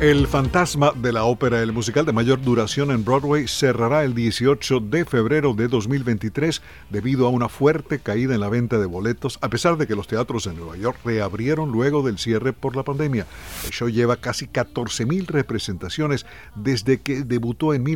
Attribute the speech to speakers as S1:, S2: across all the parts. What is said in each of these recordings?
S1: El Fantasma de la Ópera, el musical de mayor duración en Broadway, cerrará el 18 de febrero de 2023 debido a una fuerte caída en la venta de boletos, a pesar de que los teatros en Nueva York reabrieron luego del cierre por la pandemia. El show lleva casi 14,000 representaciones desde que debutó en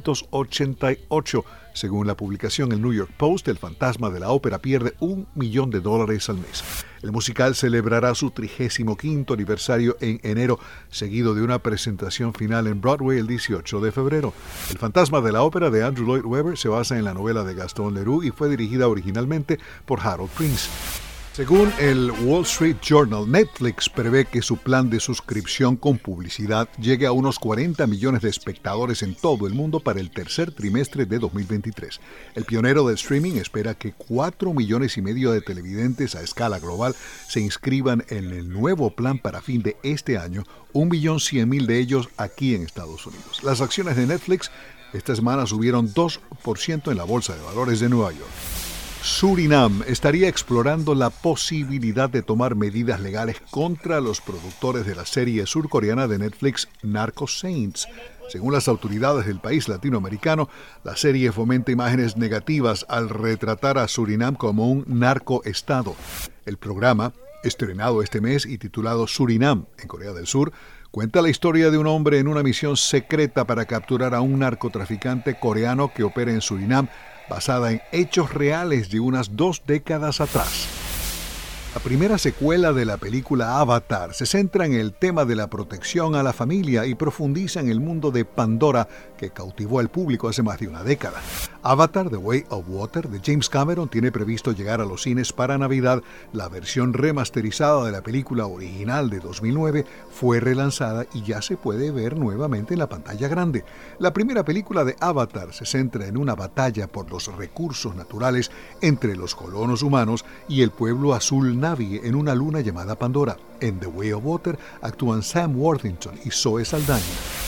S1: 1988. Según la publicación El New York Post, el Fantasma de la Ópera pierde $1 millón al mes. El musical celebrará su 35º aniversario en enero, seguido de una presentación final en Broadway el 18 de febrero. El Fantasma de la Ópera de Andrew Lloyd Webber se basa en la novela de Gaston Leroux y fue dirigida originalmente por Harold Prince. Según el Wall Street Journal, Netflix prevé que su plan de suscripción con publicidad llegue a unos 40 millones de espectadores en todo el mundo para el tercer trimestre de 2023. El pionero del streaming espera que 4,5 millones de televidentes a escala global se inscriban en el nuevo plan para fin de este año, 1,1 millones de ellos aquí en Estados Unidos. Las acciones de Netflix esta semana subieron 2% en la Bolsa de Valores de Nueva York. Surinam estaría explorando la posibilidad de tomar medidas legales contra los productores de la serie surcoreana de Netflix Narco Saints. Según las autoridades del país latinoamericano, la serie fomenta imágenes negativas al retratar a Surinam como un narcoestado. El programa, estrenado este mes y titulado Surinam en Corea del Sur, cuenta la historia de un hombre en una misión secreta para capturar a un narcotraficante coreano que opera en Surinam, basada en hechos reales de unas 2 décadas atrás. La primera secuela de la película Avatar se centra en el tema de la protección a la familia y profundiza en el mundo de Pandora que cautivó al público hace más de una década. Avatar: The Way of Water de James Cameron tiene previsto llegar a los cines para Navidad. La versión remasterizada de la película original de 2009 fue relanzada y ya se puede ver nuevamente en la pantalla grande. La primera película de Avatar se centra en una batalla por los recursos naturales entre los colonos humanos y el pueblo azul Na'vi en una luna llamada Pandora. En The Way of Water actúan Sam Worthington y Zoe Saldaña.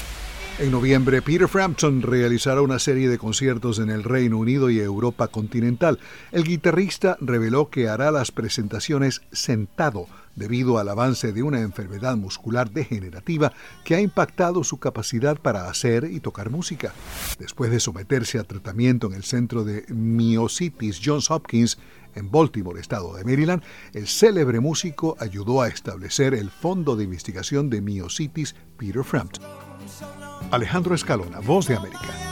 S1: En noviembre, Peter Frampton realizará una serie de conciertos en el Reino Unido y Europa continental. El guitarrista reveló que hará las presentaciones sentado debido al avance de una enfermedad muscular degenerativa que ha impactado su capacidad para hacer y tocar música. Después de someterse a tratamiento en el centro de miositis Johns Hopkins, en Baltimore, estado de Maryland, el célebre músico ayudó a establecer el Fondo de Investigación de Miositis Peter Frampton. Alejandro Escalona, Voz de América.